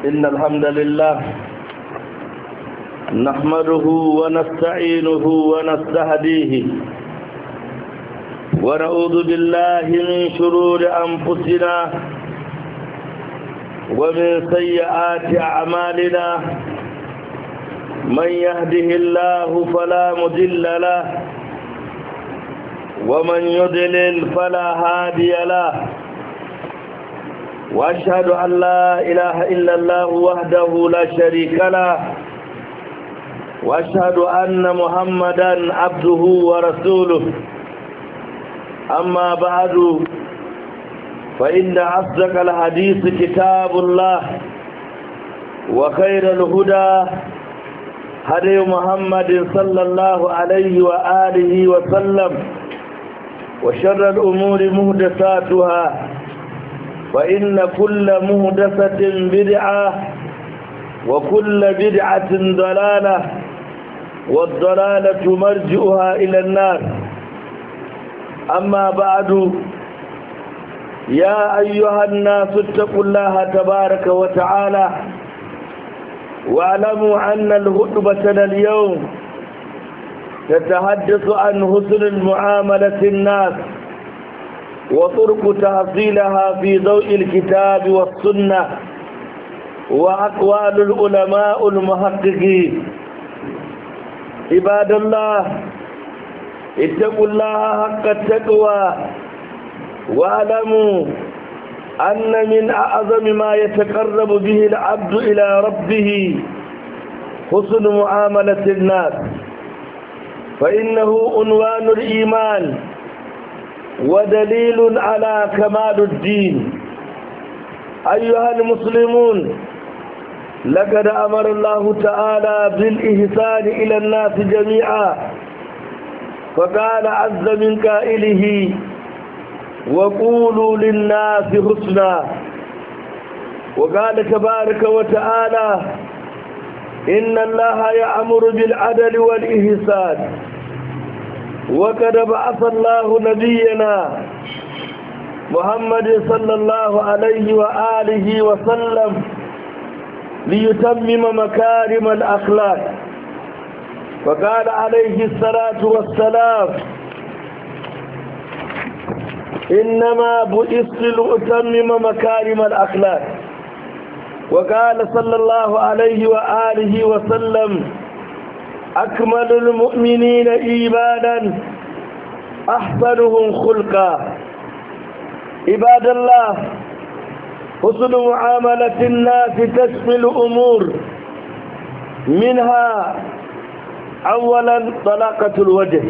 إن الحمد لله نحمده ونستعينه ونستهديه ونعوذ بالله من شرور أنفسنا ومن سيئات أعمالنا من يهده الله فلا مضل له ومن يضلل فلا هادي له وأشهد أن لا إله إلا الله وحده لا شريك له وأشهد أن محمدا عبده ورسوله أما بعد فإن أصدق الحديث كتاب الله وخير الهدى هدي محمد صلى الله عليه وآله وسلم وشر الأمور محدثاتها فإن كل محدثة بدعة وكل بدعة ضلالة والضلالة مرجئها إلى النار. أما بعد يا أيها الناس اتقوا الله تبارك وتعالى واعلموا أن الخطبة اليوم تتحدث عن حسن المعاملة الناس وطرق تحصيلها في ضوء الكتاب والسنة وأقوال العلماء المحققين. عباد الله اتقوا الله حق التقوى واعلموا أن من أعظم ما يتقرب به العبد إلى ربه حسن معاملة الناس، فإنه عنوان الإيمان ودليل على كمال الدين. أيها المسلمون، لقد أمر الله تعالى بالإحسان إلى الناس جميعا، فقال عز من قائله وقولوا للناس حسنا، وقال تبارك وتعالى إن الله يأمر بالعدل والإحسان. وقد بعث الله نبينا محمد صلى الله عليه وآله وسلم ليتمم مكارم الأخلاق، فقال عليه الصلاة والسلام إنما بعثت لأتمم مكارم الأخلاق. وقال صلى الله عليه وآله وسلم أكمل المؤمنين إيمانا أحسنهم خلقا. عباد الله، حسن معاملة الناس تشمل أمور، منها أولا طلاقة الوجه،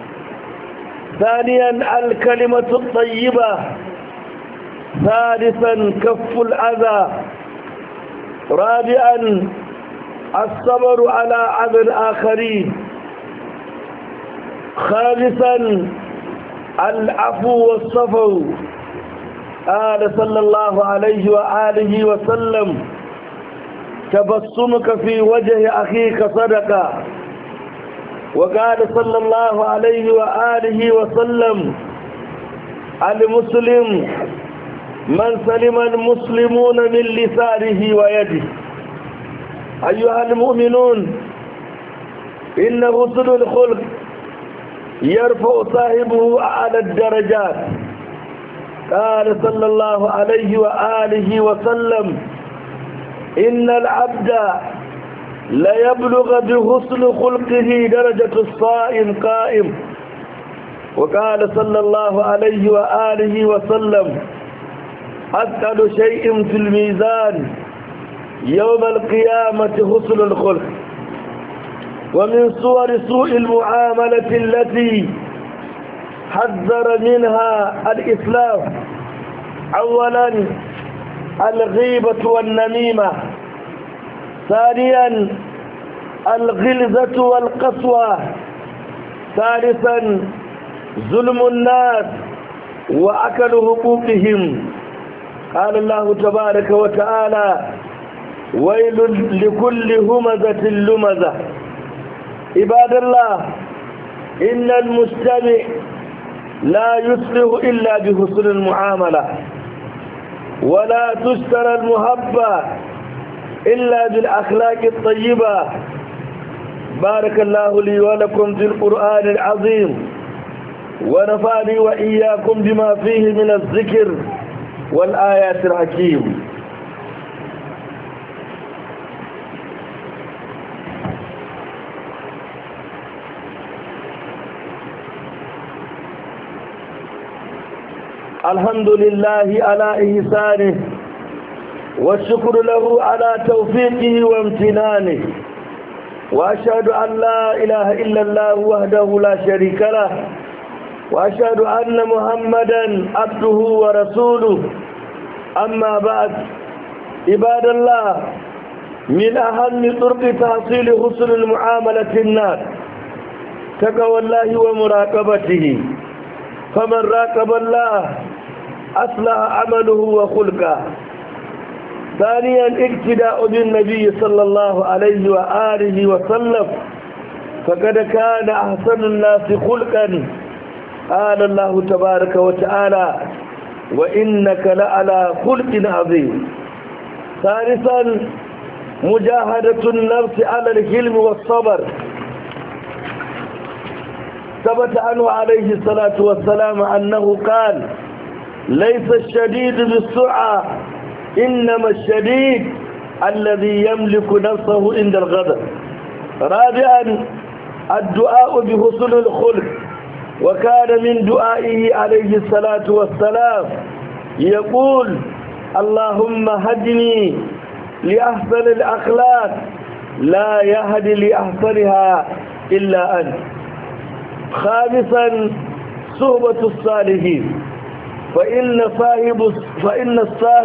ثانيا الكلمة الطيبة، ثالثا كف الأذى، رابعا الصبر على أذى الآخرين، خامسا العفو والصفو. قال صلى الله عليه وآله وسلم تبسمك في وجه أخيك صدقة. وقال صلى الله عليه وآله وسلم المسلم من سلم المسلمون من لسانه ويده. أيها المؤمنون، إن حسن الخلق يرفع صاحبه أعلى الدرجات. قال صلى الله عليه وآله وسلم إن العبد ليبلغ بحسن خلقه درجة الصائم قائم. وقال صلى الله عليه وآله وسلم أثقل شيء في الميزان يوم القيامة حسن الخلق. ومن صور سوء المعاملة التي حذر منها الإسلام أولا الغيبة والنميمة، ثانيا الغلظة والقسوة، ثالثا ظلم الناس وأكل حقوقهم. قال الله تبارك وتعالى ويل لكل همزة لمزة. عباد الله، إن المجتمع لا يصلح إلا بحسن المعاملة، ولا تشترى المحبة إلا بالأخلاق الطيبة. بارك الله لي ولكم في القرآن العظيم، ونفعني وإياكم بما فيه من الذكر والآيات الحكيم. الحمد لله على إحسانه، والشكر له على توفيقه وامتنانه، وأشهد أن لا إله إلا الله وحده لا شريك له، وأشهد أن محمدا عبده ورسوله. أما بعد، عباد الله، من أهم طرق تحصيل حسن المعاملة الناس تقوى الله ومراقبته، فمن راقب الله أصلح عمله وخلقه. ثانيا، اقتداء بالنبي صلى الله عليه وآله وسلم، فقد كان أحسن الناس خلقا. قال الله تبارك وتعالى: وإنك لعلى خلق عظيم. ثالثا، مجاهدة النفس على الحلم والصبر. ثبت عنه عليه الصلاة والسلام أنه قال: ليس الشديد بالسرعة، إنما الشديد الذي يملك نفسه عند الغضب. رابعا، الدعاء بحسن الخلق، وكان من دعائه عليه الصلاة والسلام يقول: اللهم هدني لأحسن الأخلاق، لا يهدي لأحسنها إلا أنت. خامسا، صحبة الصالحين، فإن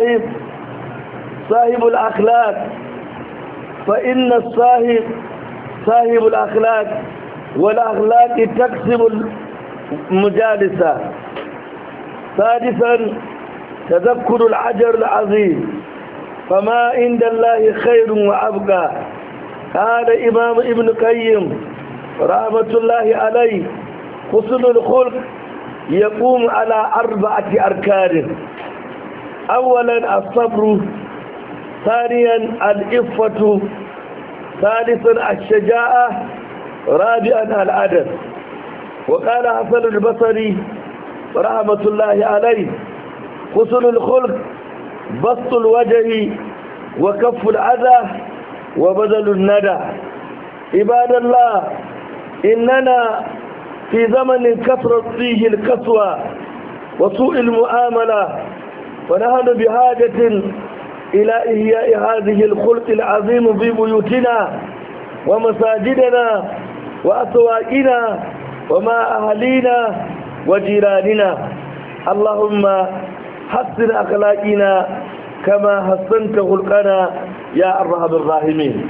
صاحب الأخلاق والأخلاق تكسب المجالسة. سادسا، تذكر الأجر العظيم، فما عند الله خير وأبقى. قال إمام ابن القيم رحمة الله عليه: حسن الخلق يقوم على 4 أركان: أولا الصبر، ثانيا العفة، ثالثا الشجاعة، رابعا العدل. وقال حسن البصري رحمة الله عليه: حسن الخلق بسط الوجه وكف الأذى وبذل الندى. عباد الله، إننا في زمن كثرت فيه القسوة وسوء المعاملة، ونحن بحاجة إلى إحياء هذه الخلق العظيم في بيوتنا ومساجدنا وأسواقنا ومع أهلينا وجيراننا. اللهم حسن أخلاقنا كما حسنت خلقنا يا أرحم الراحمين.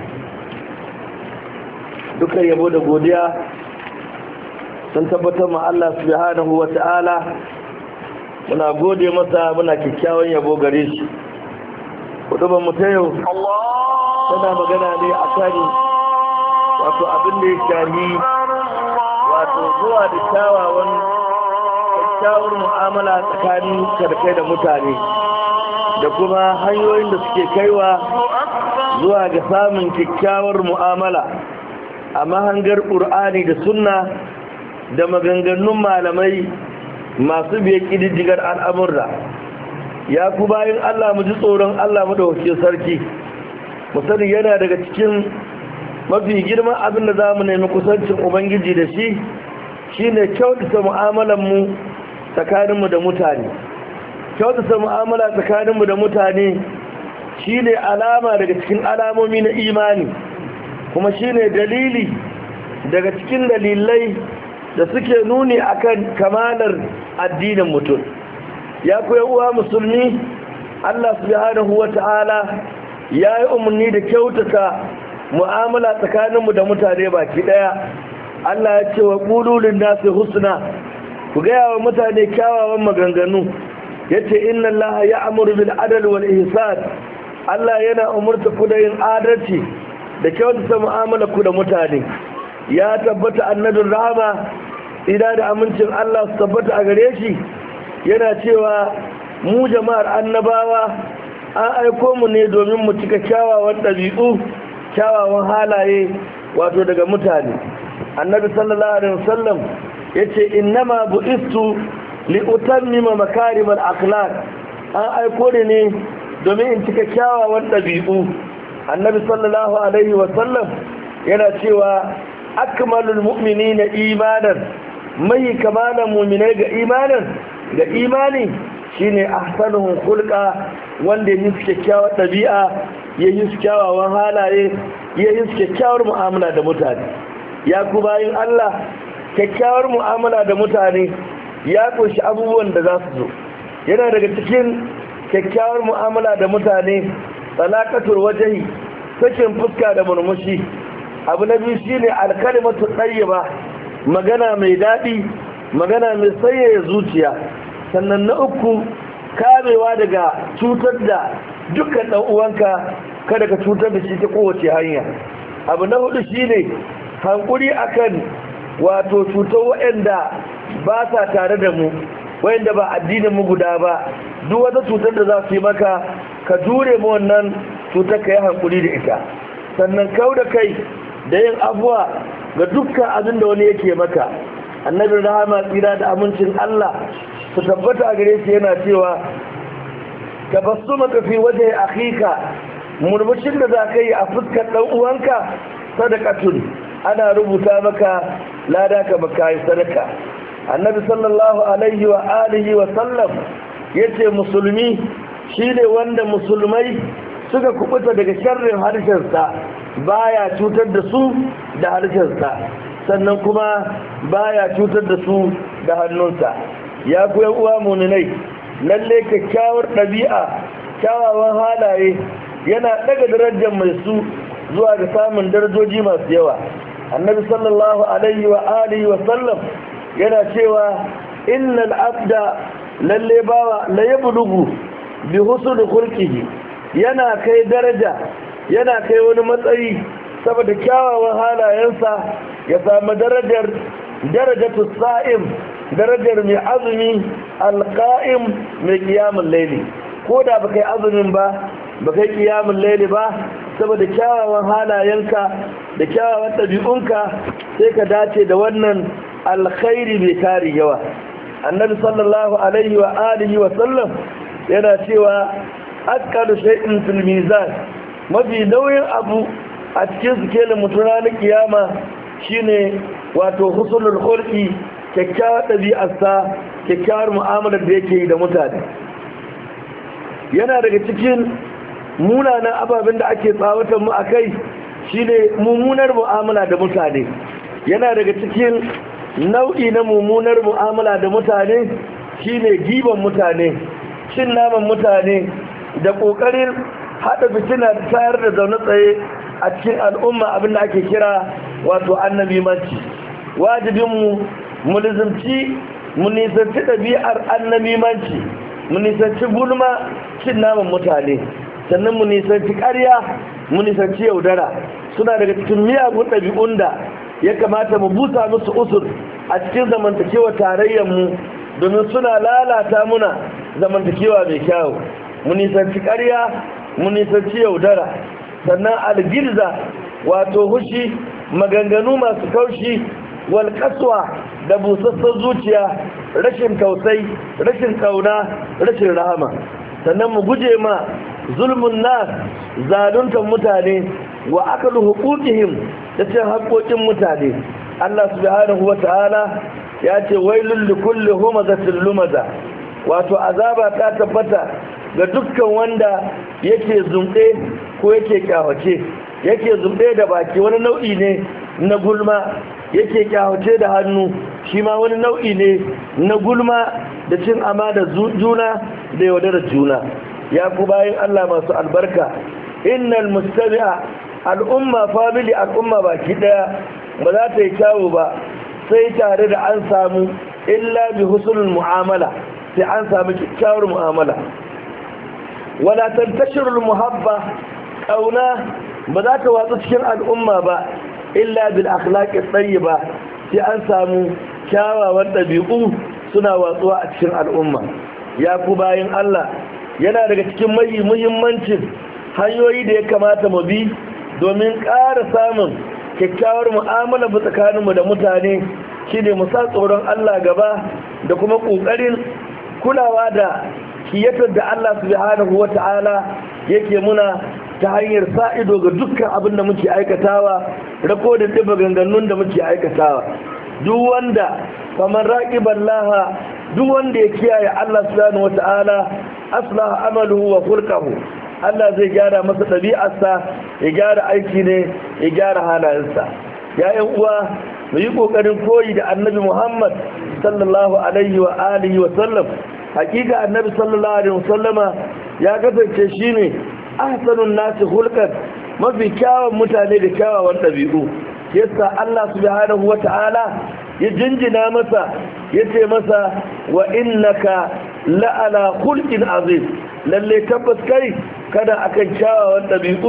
duka yabo da godiya sun tabbatar ma Allah subhanahu wa ta'ala. Muna gode masa, muna kyakkyawan yabo gare shi. Kudubar mu ta yau tana magana ne a kan wato abin da ya shahi wato zuwa da kyakkyawar mu'amala tsakanin karkai da mutane, da kuma hanyoyin da suke kaiwa zuwa ga samun kyakkyawar mu'amala a mahangar ƙur'ani da sunna da maganganun malamai masu biye ƙididdigar al'amurra. Ya ku bayan Allah, mu ji tsoron Allah madaukakin sarki, mu sani yana daga cikin mafi girman abin da za mu nemi kusancin Ubangiji da shi shine kyautata mu'amalanmu tsakaninmu da mutane. Kyautata mu'amala tsakaninmu da mutane shine alama daga cikin alamomi na imani, kuma shine dalili daga cikin dalilai da suke nuni akan kamalar addinin mutum. Ya ku uwa musulmi, Allah subhanahu wata'ala ya yi umarni da kyautata mu'amala tsakaninmu da mutane baki daya. Allah ya ce wa qulu lin-nasi husna, ku gaya wa mutane kyawawan maganganu. Yace inna Allaha ya'muru bil adli wal ihsan, Allah yana umurta ku da yin adalci da kyautata mu'amala ku da mutane. Ya tabbata annabin rahama, ida da amincin Allah su tabbata a gare shi, yana cewa mu jama'ar annabawa an aiko mu ne domin mu cika kyawawan ɗabi'u kyawawan halaye wato daga mutane. Annabi sallallahu alaihi wasallam yace innama bu'istu li utammima makarimal akhlaq, an aiko ne domin in cika kyawawan ɗabi'u. Annabi sallallahu alaihi wasallam yana cewa akmalul mu'minina imanan, mai kamalan mu'minai ga imani shine ahsanuhum khulqa, wanda ya yi kyakkyawar ɗabi'a, ya yi kyawawan halaye, ya yi kyakkyawar mu'amala da mutane. Ya ku bayin Allah, kyakkyawar mu'amala da mutane ya kunshi abubuwan da za su zo. Yana daga cikin kyakkyawar mu'amala da mutane talaqatul wajhi, sakin fuska da murmushi. Abu na biyu shine alkalimatu tayyiba, magana mai daɗi, magana mai sanyaya zuciya. Sannan na uku, kamewa daga cutar da dukkan ɗan uwanka, kada ka cutar da shi ta kowace hanya. Abu na hudu shine hankuri akan wato cutar waɗanda ba sa tare da mu, waɗanda ba addinin mu guda ba. Duk wata cutar da za su yi maka, ka jure mu wannan cutar, ka yi hankuri da ita. Sannan kau da kai da yin abuwa ga dukkan abin da wani yake maka. Annabi rahama tsira da amincin Allah su tabbata a gare shi yana cewa tabassumaka fi wajhi akhika, murmushin da za ka yi a fuskar ɗan uwanka sadaqatun, ana rubuta maka lada ka baka yi sadaka. Annabi sallallahu alaihi wa alihi wa sallam yace musulmi shine wanda musulmai suka kubuta daga sharrin harshensa, baya cutar da su da harshensa, sannan kuma baya cutar da su da hannunsa. Ya ku yan uwa mu'minai, lalle kyakkyawar ɗabi'a, kyawawan halaye yana daga darajar mai su zuwa ga samun darajoji masu yawa. Annabi sallallahu alaihi wa alihi wa sallam yana cewa innal abda, lalle bawa la yablugu bi husni khulqihi, yana kai daraja, yana kai wani matsayi saboda kyawawan halayensa, ya samu darajatu sa'im, darajar mai azumi, alqa'im mai qiyamul layli. Ko da baka yi azumin ba, baka yi qiyamul layli ba, saboda kyawawan halayenka da kyawawan ɗabi'unka sai ka dace da wannan alkhairi mai tari yawa. Annabi sallallahu alaihi wa alihi wa sallam yana cewa aqallu shay'in fil mizan, mafi nauyin abu a cikin sikelin mutum ranar kiyama shine wato husnul khulqi, kyakkyawar ɗabi'arsa, kyakkyawar mu'amalar da yake yi da mutane. Yana daga cikin munanan ababen da ake tsawatan mu akai shine mummunar mu'amala da mutane. Yana daga cikin nau'i na mummunar mu'amala da mutane shine giban mutane, cin naman mutane, da ƙoƙarin haɗa fitina da tayar da zaune tsaye a cikin al'umma, abin da ake kira wato annabimanci. Wajibinmu mu nisanci ɗabi'ar annabimanci, mu nisanci gulma, cin naman mutane, sannan mu nisanci ƙarya, mu nisanci yaudara. Suna daga cikin miyagun ɗabi'un da ya kamata mu busa musu usur a cikin zamantakewa tarayyarmu, domin suna lalata muna zamantakewa mai kyau. Mu nisanci ƙarya, mu nisanci yaudara. Sannan algilza, wato hushi, maganganu masu kaushi, walƙaswa da busassar zuciya, rashin tausayi, rashin ƙauna, rashin rahama. Sannan mu guje ma zulmun nas, zaluntar mutane, wa akalu huquqihim, da cin haƙoƙin mutane. Allah subhanahu wata'ala ya ce wailul likulli humazatil lumaza, wato azaba ta tabbata ga dukkan wanda yake zumɗe ko yake kyawace. Yake zumɗe da baki wani nau'i ne na gulma, yake kyawace da hannu shi ma wani nau'i ne na gulma da cin amana juna da yaudarar juna. Ya ku bayin Allah masu albarka, innal mustami'a, al'umma, family, al'umma baki daya ba za ta yi kyawu ba sai tare da an samu illa bi husnul mu'amala, sai an samu kyakkyawar mu'amala. Wala tantashirul muhabba, kauna ba za ta watsu cikin al'umma ba illa bil akhlaqi tayyiba, sai an samu kyawawan ɗabi'u suna watsuwa a cikin al'umma. Ya ku bayin Allah, yana daga cikin muhimmancin hanyoyi da ya kamata mu bi domin ƙara samun kyakkyawar mu'amala mu tsakaninmu da mutane shine mu sa tsoron Allah gaba da kuma ƙoƙarin kulawa da kiyatar da Allah subhanahu wata'ala yake muna ta hanyar sa ido ga dukkan abin da muke aikatawa, rakodin ɗin maganganun da muke aikatawa. Duk wanda kamar raqiban laha, duk wanda ya kiyaye Allah subhanahu wata'ala aslaha amaluhu wa khulquhu, Allah zai gyara masa ɗabi'arsa, ya gyara aiki ne, ya gyara halayensa. Ya ƴan uwa, mu yi ƙoƙarin koyi da Annabi Muhammad sallallahu alaihi wa alihi wa sallam. Hakika Annabi sallallahu alaihi wa sallama ya kasance shine ahsanun nasi khulqan, mafi kyawun mutane da kyawawan ɗabi'u. Yasa Allah subhanahu wata'ala ya jinjina masa, yace masa wa innaka la'ala khulqin azim, lalle tabbas kai kada akan kyawawan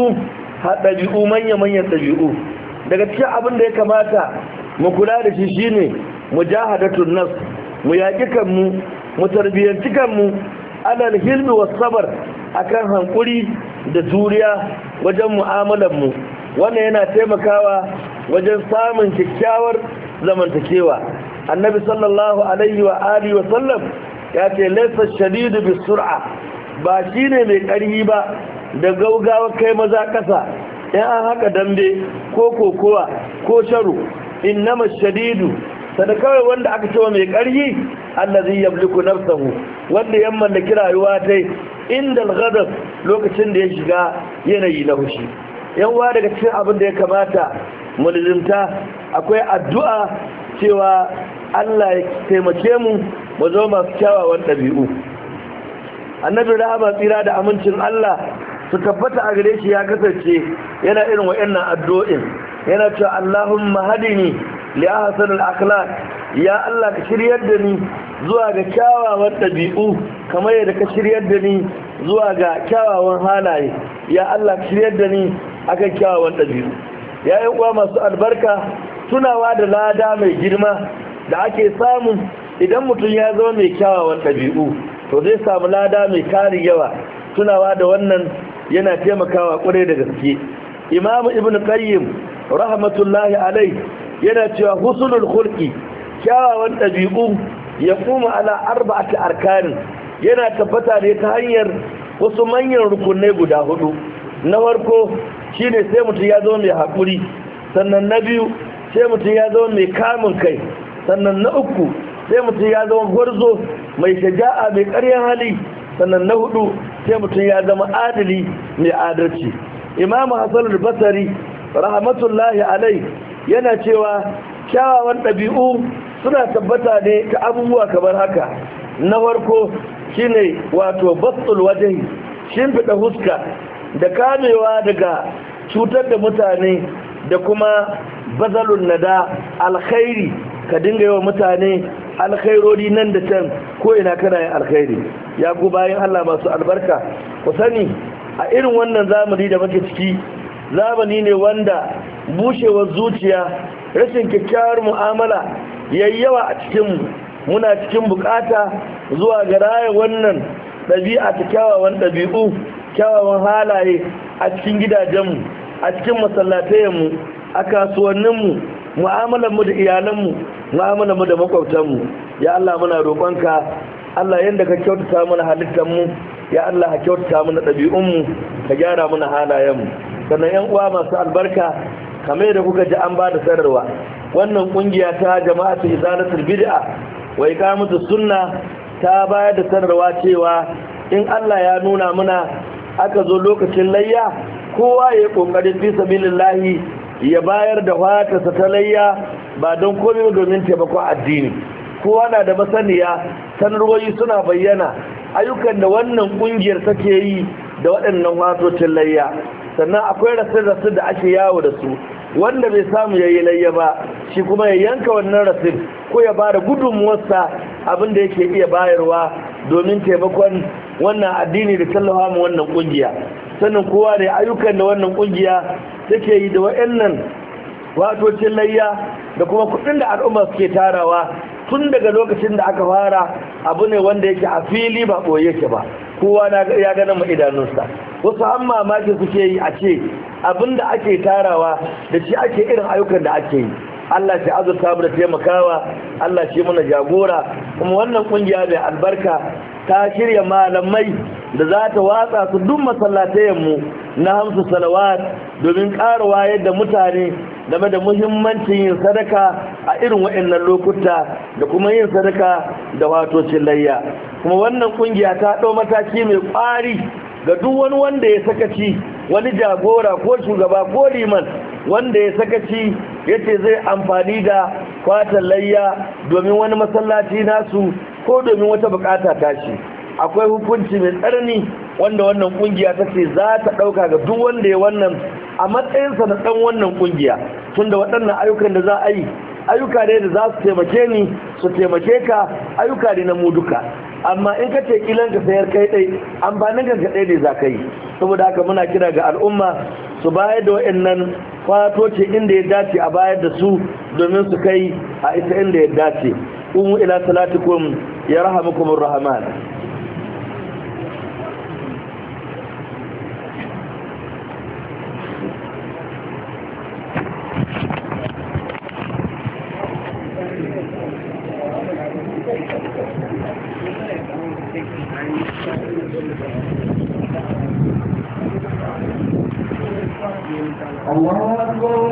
ɗabi'u manya-manyan ɗabi'u. Daga cikin abin da ya kamata mu kula da shi shine mujahadatun nafs, mu yaƙi kanmu, mu tarbiyyanci kanmu alal hilmi was sabar, akan hankuri da juriya wajen mu'amalar mu. Wannan yana taimakawa wajen samun kyakkyawar zamantakewa. Annabi sallallahu alaihi wa alihi wa sallam ya ce laysa shadidu bisur'a, ba shine mai ƙarfi ba da gaugawa kai maza ƙasa in an haka dambe ko kokowa ko sharu. Innama shadidu, sada kawai wanda aka cewa mai ƙarfi allazi yamliku nafsahu, wanda ya mallaki rayuwa ta inda al-ghadab, lokacin da ya shiga yanayi na fushi. Yan uwa, daga cikin abin da ya kamata mu lizinta akwai addu'a cewa Allah ya taimake mu mu zo masu kyawawan ɗabi'u. Annabi rahama tsira da amincin Allah su tabbata a gare shi ya kasance yana irin wa'annan addu'o'in, yana cewa Allahumma hadini li ahsanil akhlaq, ya Allah ka shiryar da ni zuwa ga kyawawan ɗabi'u kamar yadda ka shiryar da ni zuwa ga kyawawan halaye. Ya Allah ka shiryar da ni akan kyawawan ɗabi'u. Ya yi uwa masu albarka, tunawa da lada mai girma da ake samu idan mutum ya zama mai kyawawan ɗabi'u, to zai samu lada mai tarin yawa. Tunawa da wannan yana taimakawa ƙwarai da gaske. Imamu Ibn Qayyim rahmatullahi alai yana cewa husnul khulqi, kyawawan ɗabi'u, ya kuma ala arba'ati arkanin, yana tabbata ne ta hanyar wasu manyan rukunai guda hudu. Na farko shine sai mutum ya zama mai haƙuri, sannan na biyu sai mutum ya zama mai kamun kai, sannan na uku sai mutum ya zama gwarzo mai shaja'a mai ƙaryan hali, sannan na hudu sai mutum ya zama adali mai adalci. Imamu Hassan al-Basri rahmatullahi alai yana cewa kyawawan ɗabi'u suna tabbata ne ta abubuwa kamar haka. Na farko shine wato bastul wajhi, shimfiɗa huska da kamewa daga cutar da mutane, da kuma bazalun nada, alkhairi, ka dinga yawa mutane alkhairori nan da can, ko ina kana yin alkhairi. Ya ku bayan Allah masu albarka, ku sani a irin wannan zamani da muke ciki, zamani ne wanda bushewar zuciya, rashin kyakkyawar mu'amala yayi yawa a cikinmu. Muna cikin bukata zuwa ga raya wannan ɗabi'a ta kyawawan ɗabi'u, kyawawan halaye a cikin gidajenmu, a cikin masallatayenmu, a kasuwanninmu, mu'amalarmu da iyalanmu, mu'amalarmu da makwabtanmu. Ya Allah, muna roƙonka, Allah, yanda ka kyautata mana halittarmu, ya Allah ka kyautata mana ɗabi'unmu, ka gyara mana halayenmu. Sannan yan uwa masu albarka, kamar da kuka ji an ba da sanarwa, wannan kungiya ta jama'atu izalatul bid'a wa iqamatus sunna ta bayar da sanarwa cewa in Allah ya nuna muna aka zo lokacin layya, kowa ya yi kokarin fi sabilillahi ya bayar da fatarsa ta layya, ba don komai domin taimakon addini. Kowa na da masaniya, sanarwoyi suna bayyana ayyukan da wannan kungiyar take yi da waɗannan watocin layya. Sannan akwai rasin da ake yawo da su, wanda bai samu ya yi layya ba, shi kuma ya yanka wannan rasin ko ya bada gudunmuwarsa abin da yake iya bayarwa domin taimakon wannan addini da tallafa mu wannan kungiya. Sannan kowa da ayyukan da wannan kungiya take yi da waɗannan watocin layya da kuma kuɗin da al'umma suke tarawa tun daga lokacin da aka fara, abu ne wanda yake a fili ba ɓoye yake ba. kowa ya gana mu idanunsa. Wasu an mamaki suke yi a ce abinda ake tarawa da shi ake irin ayyukan da ake yi. Allah shi azurta mu da taimakawa, Allah shi mana jagora. Kuma wannan kungiya mai albarka ta shirya malamai da za ta watsa su duk masallatayenmu na hamsu salawat domin ƙara wayar da mutane game da muhimmancin yin sadaka a irin waɗannan lokuta da kuma yin sadaka da watocin layya. Kuma wannan kungiya ta ɗau mataki mai ƙwari ga duk wani wanda ya sakaci, wani jagora ko shugaba ko liman wanda ya sakaci yace zai amfani da kwatan layya domin wani masallaci nasu ko domin wata bukata tashi, akwai hukunci mai tsanani wanda wannan kungiya ta ce za ta dauka ga duk wanda ya wannan a matsayinsa na dan wannan kungiya. Tunda waɗannan ayyukan da za a yi ayyuka ne da za su taimake ni su taimake ka, ayyuka ne na mu duka. Amma in ka ce kilan ka sayar kai dai amfanin ka dai ne za ka yi. Saboda haka muna kira ga al'umma su bayar da waɗannan fatoci inda ya dace a bayar da su domin su kai a ita inda ya dace. Umu ila salatikum ya rahamukumur rahman. الله أكبر